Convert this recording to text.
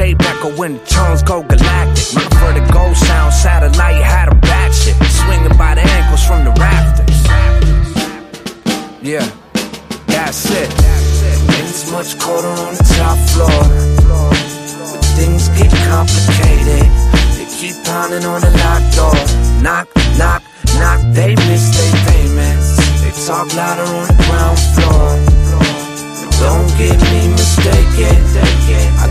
tape echo when the tones go galactic. My vertigo sound satellite had a batshit, swinging by the ankles from the rafters. Yeah, that's it. It's much colder on the top floor, but things get complicated. They keep pounding on the locked door. Knock, knock, knock, they miss their payments. They talk louder on the ground floor. Don't get me mistaken, I